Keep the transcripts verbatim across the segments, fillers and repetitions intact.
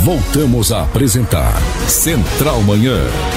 Voltamos a apresentar Central Manhã.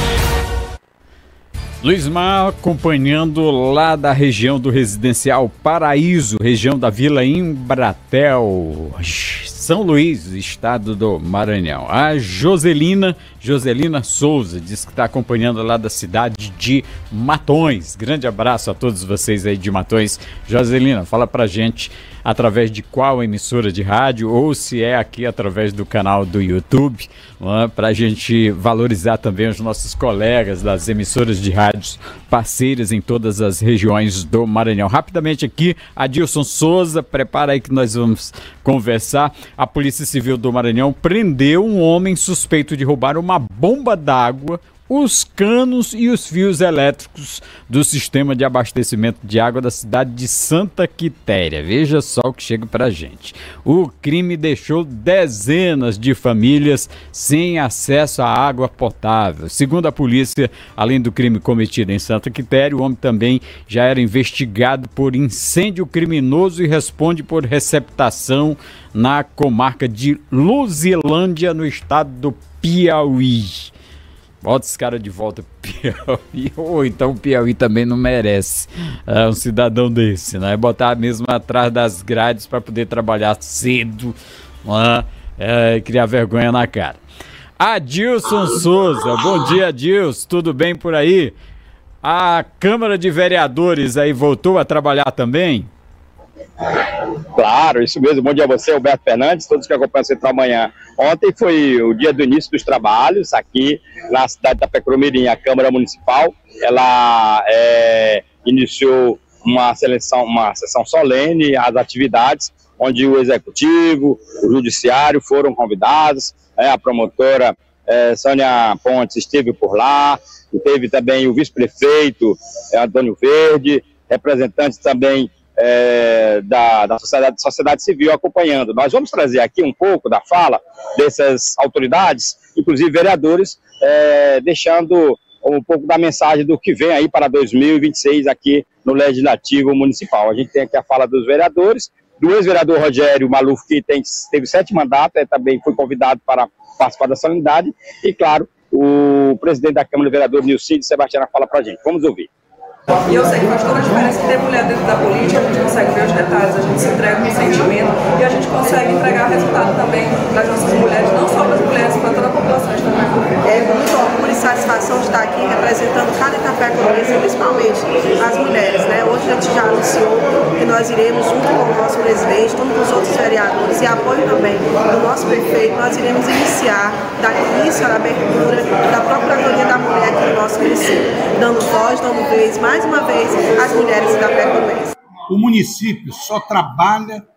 Luiz Mar acompanhando lá da região do Residencial Paraíso, região da Vila Embratel, São Luís, estado do Maranhão. A Joselina, Joselina Souza, diz que está acompanhando lá da cidade de Matões. Grande abraço a todos vocês aí de Matões. Joselina, fala pra gente através de qual emissora de rádio ou se é aqui através do canal do YouTube, é? Para a gente valorizar também os nossos colegas das emissoras de rádios parceiras em todas as regiões do Maranhão. Rapidamente aqui, Adilson Souza, prepara aí que nós vamos conversar. A Polícia Civil do Maranhão prendeu um homem suspeito de roubar uma bomba d'água, os canos e os fios elétricos do sistema de abastecimento de água da cidade de Santa Quitéria. Veja só o que chega pra gente. O crime deixou dezenas de famílias sem acesso à água potável. Segundo a polícia, além do crime cometido em Santa Quitéria, o homem também já era investigado por incêndio criminoso e responde por receptação na comarca de Luzilândia, no estado do Piauí. Bota esse cara de volta pro Piauí, ou então o Piauí também não merece é, um cidadão desse, né? Botar mesmo atrás das grades para poder trabalhar cedo, né? É, criar vergonha na cara. Adilson Souza, bom dia, Adilson, tudo bem por aí? A Câmara de Vereadores aí voltou a trabalhar também? Claro, isso mesmo. Bom dia a você, Alberto Fernandes, todos que acompanham a Central Manhã. Ontem foi o dia do início dos trabalhos aqui na cidade da Itapecuru-Mirim. A Câmara Municipal, ela é, iniciou uma seleção, uma sessão solene, as atividades, onde o Executivo, o Judiciário foram convidados, é, a promotora é, Sônia Pontes esteve por lá, e teve também o vice-prefeito é, Antônio Verde, representantes também É, da, da sociedade, sociedade civil acompanhando. Nós vamos trazer aqui um pouco da fala dessas autoridades, inclusive vereadores, é, deixando um pouco da mensagem do que vem aí para dois mil e vinte e seis aqui no Legislativo Municipal. A gente tem aqui a fala dos vereadores, do ex-vereador Rogério Maluf, que tem, teve sete mandatos, é, também foi convidado para participar da solenidade, e claro, o presidente da Câmara de Vereadores, Nilcide Sebastiana, fala para a gente. Vamos ouvir. E eu sei que faz toda a diferença que ter mulher dentro da política, a gente consegue ver os detalhes, a gente se entrega com sentimento e a gente consegue entregar resultado também para as nossas mulheres, não só para as mulheres, para toda a população de Itapecuru. É muito orgulho e satisfação de estar aqui representando cada Itapecuru, principalmente as mulheres, né? Hoje a gente já anunciou que nós iremos, junto com o nosso presidente, junto com os outros vereadores e apoio também do nosso prefeito, nós iremos iniciar, dar início à abertura da Procuradoria da Mulher aqui no nosso município, dando voz, dando vez, mais uma vez, às mulheres itapecurus. O município só trabalha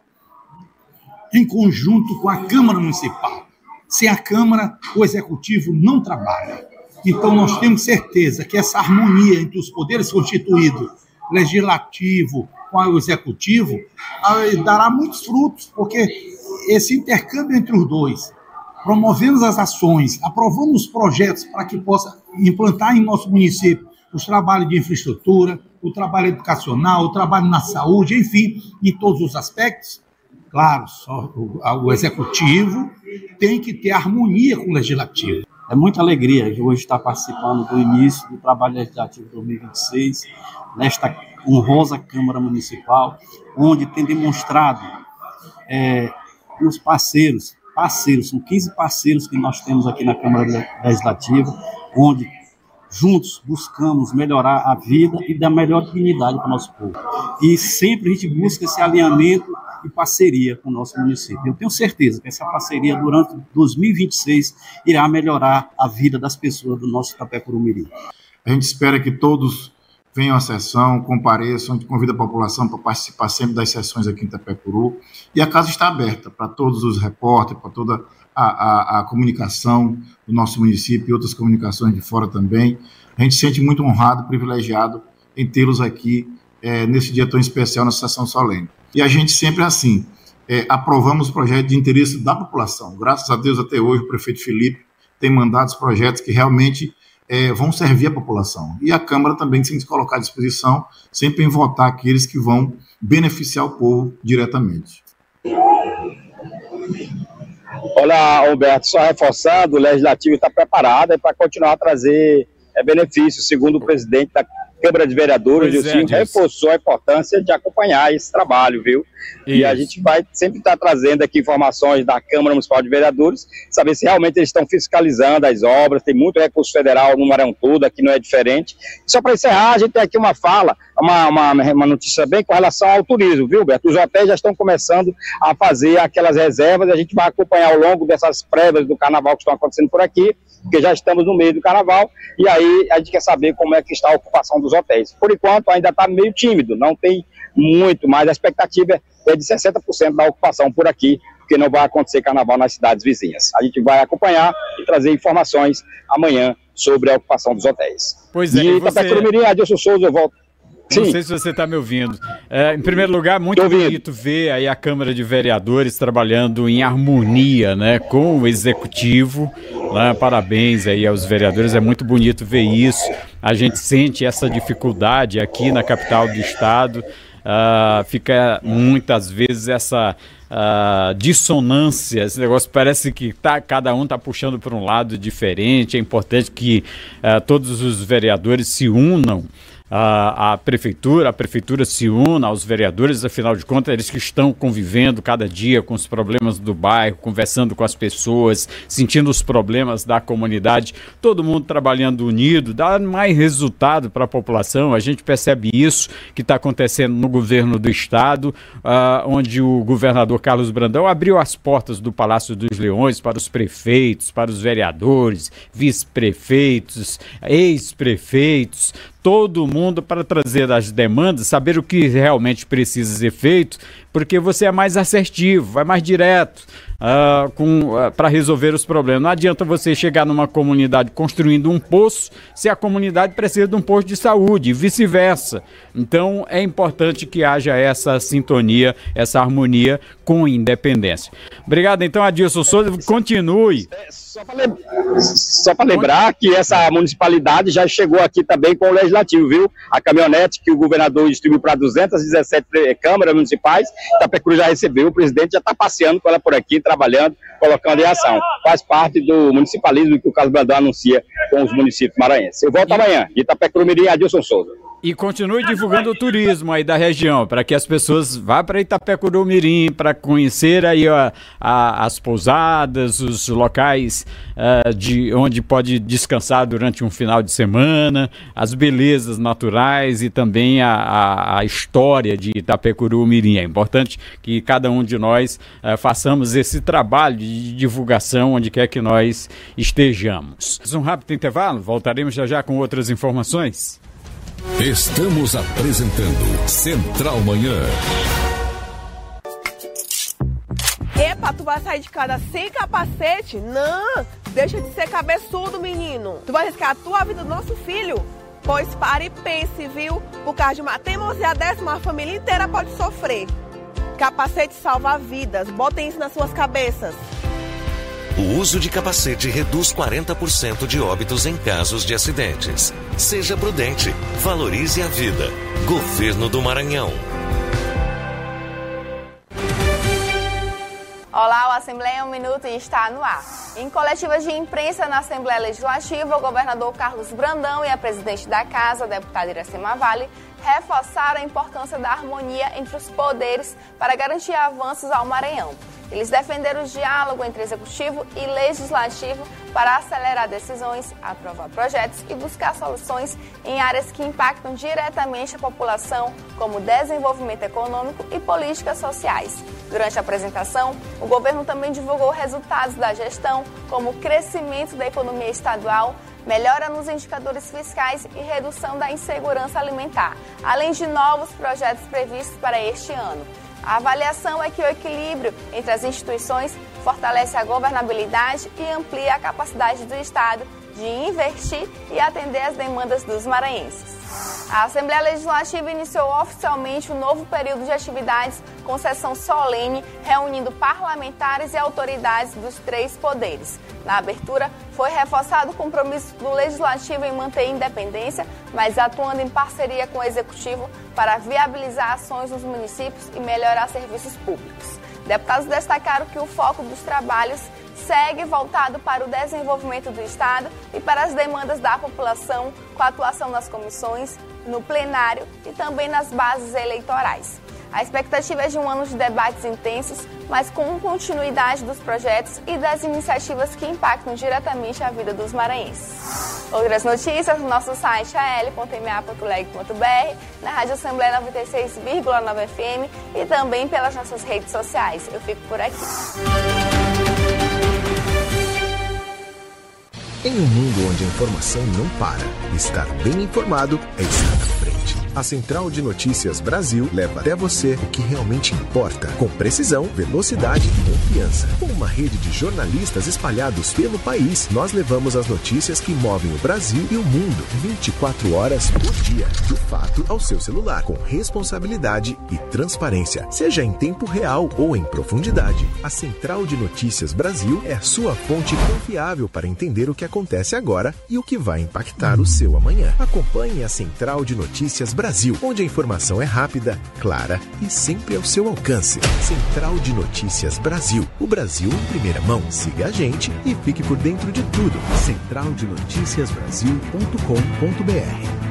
em conjunto com a Câmara Municipal. Sem a Câmara, o Executivo não trabalha. Então, nós temos certeza que essa harmonia entre os poderes constituídos, Legislativo com o Executivo, dará muitos frutos, porque esse intercâmbio entre os dois, promovendo as ações, aprovando os projetos para que possa implantar em nosso município os trabalhos de infraestrutura, o trabalho educacional, o trabalho na saúde, enfim, em todos os aspectos. Claro, só o, o Executivo tem que ter harmonia com o Legislativo. É muita alegria de hoje estar participando do início do trabalho legislativo dois mil e vinte e seis, nesta honrosa Câmara Municipal, onde tem demonstrado é, os parceiros, parceiros, são quinze parceiros que nós temos aqui na Câmara Legislativa, onde juntos buscamos melhorar a vida e dar melhor dignidade para o nosso povo. E sempre a gente busca esse alinhamento e parceria com o nosso município. Eu tenho certeza que essa parceria durante dois mil e vinte e seis irá melhorar a vida das pessoas do nosso Itapecuru-Mirim. A gente espera que todos venham à sessão, compareçam, a gente convida a população para participar sempre das sessões aqui em Itapecuru. E a casa está aberta para todos os repórteres, para toda a, a, a comunicação do nosso município e outras comunicações de fora também. A gente se sente muito honrado, privilegiado em tê-los aqui é, nesse dia tão especial, na sessão solene. E a gente sempre assim, é, aprovamos projetos de interesse da população. Graças a Deus, até hoje, o prefeito Felipe tem mandado os projetos que realmente é, vão servir a população. E a Câmara também tem que se colocar à disposição, sempre em votar aqueles que vão beneficiar o povo diretamente. Olha, Humberto, só reforçando, o Legislativo está preparado para continuar a trazer é, benefícios, segundo o presidente da Câmara de Vereadores, o Dilcinho é, reforçou a importância de acompanhar esse trabalho, viu? Isso. E a gente vai sempre estar trazendo aqui informações da Câmara Municipal de Vereadores, saber se realmente eles estão fiscalizando as obras, tem muito recurso federal no Maranhão todo, aqui não é diferente. Só para encerrar, a gente tem aqui uma fala, uma, uma, uma notícia bem com relação ao turismo, viu, Beto? Os hotéis já estão começando a fazer aquelas reservas, a gente vai acompanhar ao longo dessas prévias do carnaval que estão acontecendo por aqui, porque já estamos no meio do carnaval, e aí a gente quer saber como é que está a ocupação dos hotéis. Por enquanto ainda está meio tímido, não tem muito, mas a expectativa é de sessenta por cento da ocupação por aqui, porque não vai acontecer carnaval nas cidades vizinhas. A gente vai acompanhar e trazer informações amanhã sobre a ocupação dos hotéis. Pois é, e Itapecuru-Mirim, Adilson Souza, eu volto. Não Sim. sei se você está me ouvindo. É, em primeiro lugar, muito bonito ver aí a Câmara de Vereadores trabalhando em harmonia, né, com o Executivo. Né? Parabéns aí aos vereadores, é muito bonito ver isso. A gente sente essa dificuldade aqui na capital do estado. Uh, fica muitas vezes essa uh, dissonância, esse negócio parece que tá, cada um está puxando para um lado diferente. É importante que uh, todos os vereadores se unam a, a prefeitura, a prefeitura se una aos vereadores, afinal de contas eles que estão convivendo cada dia com os problemas do bairro, conversando com as pessoas, sentindo os problemas da comunidade, todo mundo trabalhando unido, dá mais resultado para a população. A gente percebe isso que está acontecendo no governo do estado, uh, onde o governador Carlos Brandão abriu as portas do Palácio dos Leões para os prefeitos, para os vereadores, vice-prefeitos, ex-prefeitos, todo mundo para trazer as demandas, saber o que realmente precisa ser feito, porque você é mais assertivo, é mais direto uh, uh, para resolver os problemas. Não adianta você chegar numa comunidade construindo um poço se a comunidade precisa de um posto de saúde e vice-versa. Então é importante que haja essa sintonia, essa harmonia com independência. Obrigado então, Adilson Souza, continue. Só para lembrar que essa municipalidade já chegou aqui também com o Legislativo, viu? A caminhonete que o governador distribuiu para duzentas e dezessete câmaras municipais, Itapecuru já recebeu, o presidente já está passeando com ela por aqui, trabalhando, colocando em ação. Faz parte do municipalismo que o Carlos Brandão anuncia com os municípios maranhenses. Eu volto e... amanhã, de Itapecuru-Mirim, Adilson Souza. E continue divulgando o turismo aí da região, para que as pessoas vá para Itapecuru-Mirim, para conhecer aí a, a, as pousadas, os locais uh, de onde pode descansar durante um final de semana, as belezas naturais e também a, a, a história de Itapecuru-Mirim. É importante que cada um de nós uh, façamos esse trabalho de divulgação onde quer que nós estejamos. Um rápido intervalo, voltaremos já já com outras informações. Estamos apresentando Central Manhã. Epa, tu vai sair de casa sem capacete? Não, deixa de ser cabeçudo, menino. Tu vai arriscar a tua vida do nosso filho? Pois pare e pense, viu? Por causa de uma teimosia dessa, uma família inteira pode sofrer. Capacete salva vidas, botem isso nas suas cabeças. O uso de capacete reduz quarenta por cento de óbitos em casos de acidentes. Seja prudente, valorize a vida. Governo do Maranhão. Olá, o Assembleia um Minuto está no ar. Em coletivas de imprensa na Assembleia Legislativa, o governador Carlos Brandão e a presidente da Casa, a deputada Iracema Vale, reforçaram a importância da harmonia entre os poderes para garantir avanços ao Maranhão. Eles defenderam o diálogo entre executivo e legislativo para acelerar decisões, aprovar projetos e buscar soluções em áreas que impactam diretamente a população, como desenvolvimento econômico e políticas sociais. Durante a apresentação, o governo também divulgou resultados da gestão, como o crescimento da economia estadual, melhora nos indicadores fiscais e redução da insegurança alimentar, além de novos projetos previstos para este ano. A avaliação é que o equilíbrio entre as instituições fortalece a governabilidade e amplia a capacidade do Estado de investir e atender às demandas dos maranhenses. A Assembleia Legislativa iniciou oficialmente um novo período de atividades com sessão solene, reunindo parlamentares e autoridades dos três poderes. Na abertura, foi reforçado o compromisso do Legislativo em manter a independência, mas atuando em parceria com o Executivo para viabilizar ações nos municípios e melhorar serviços públicos. Deputados destacaram que o foco dos trabalhos segue voltado para o desenvolvimento do Estado e para as demandas da população, com a atuação nas comissões, no plenário e também nas bases eleitorais. A expectativa é de um ano de debates intensos, mas com continuidade dos projetos e das iniciativas que impactam diretamente a vida dos maranhenses. Outras notícias no nosso site a l ponto m a ponto leg ponto b r, na Rádio Assembleia noventa e seis vírgula nove F M e também pelas nossas redes sociais. Eu fico por aqui. Em um mundo onde a informação não para, estar bem informado é estar na frente. A Central de Notícias Brasil leva até você o que realmente importa, com precisão, velocidade e confiança. Com uma rede de jornalistas espalhados pelo país, nós levamos as notícias que movem o Brasil e o mundo vinte e quatro horas por dia, do fato ao seu celular, com responsabilidade e transparência, seja em tempo real ou em profundidade. A Central de Notícias Brasil é a sua fonte confiável para entender o que acontece agora e o que vai impactar o seu amanhã. Acompanhe a Central de Notícias Brasil, onde a informação é rápida, clara e sempre ao seu alcance. Central de Notícias Brasil. O Brasil em primeira mão. Siga a gente e fique por dentro de tudo. central de noticias brasil ponto com ponto b r